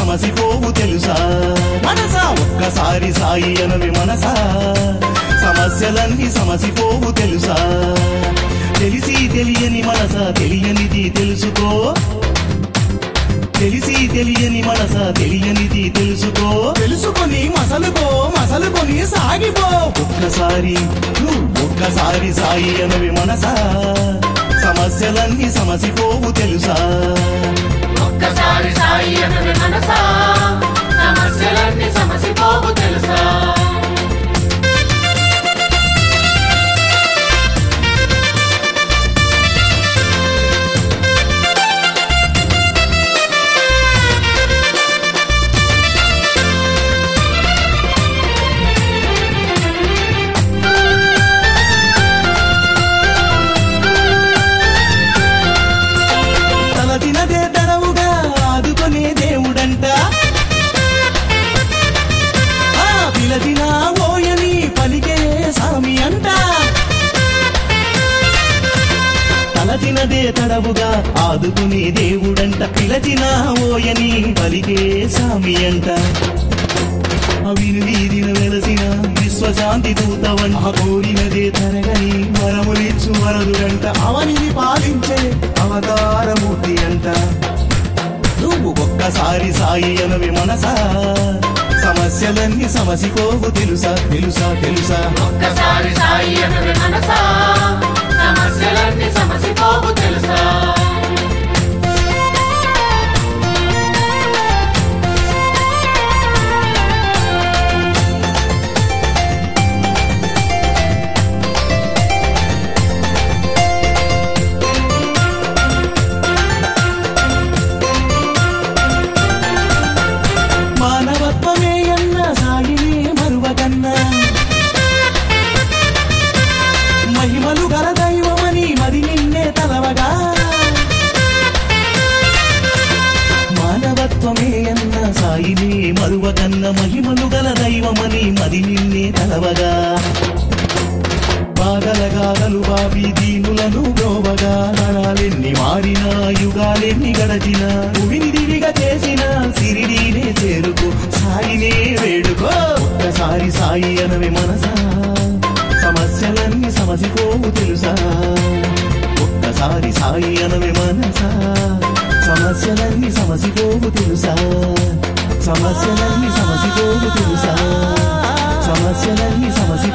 సమసిపోవు తెలుసా మనసా ఒక్కసారి సాయి అనవి మనసా సమస్యలన్నీ సమసిపోవు తెలుసా తెలిసి తెలియని మనసా తెలియనిది తెలుసుకో తెలిసి తెలియని మనసా తెలియనిది తెలుసుకో తెలుసుకొని మసలుకొని సాగిపో ఒక్కసారి సాయి అనవి మనసా సమస్యలన్నీ సమసిపోవు తెలుసా ఒక్కసారి సాయి అనవి మనసా సమస్యలన్నీ సమసిపోవు తెలుసా తలదినదే తడవుగా ఆదుకునే దేవుడంట పిలదినా ఓయని పలికే సామి అంట తలదినదే తడవుగా ఆదుకునే దేవుడంట పిలదినా ఓయని పలికే సామి అంట అవిని వీధిన వెలసిన విశ్వశాంతి దూతవంట కోరినదే తరగని వరములిచ్చు వరదుడంట అవనిని పాలించే అవతారమూర్తి అంట నువ్వు ఒక్కసారి సాయి అనవి మనసా సమస్యలన్నీ సమసిపోవు తెలుసా తెలుసా తెలుసా ఒక్కసారి సాయి అనవి మనసా సమస్యలన్నీ సమసిపోవు తెలుసా మానవత్వమే అన్న సాయిని మరువకన్నా మహిమలు గల దైవమని మరి నిన్నే తలవగా మానవత్వమే అన్న సాయిని మరువకన్న మహిమలు గల దైవమని మరి నిన్నే తలవగా బాగలగాగలు బాబి దీనులను బ్రోవగా నరాలెన్ని మారినా యుగాలెన్ని గడచినా భూమిని దివిగా చేసిన సిరిడీనే చేరుకో సాయినే వేడుకో ఒక్కసారి సాయి అనవి మనసా సమస్యలన్నీ సమసిపోవు తెలుసా ఒక్కసారి సాయి అనవి మనసా సమస్యలన్నీ సమసిపోవు తెలుసా సమస్యలన్నీ సమసిపోవు తెలుసా సమస్యలన్నీ సమసిపోవు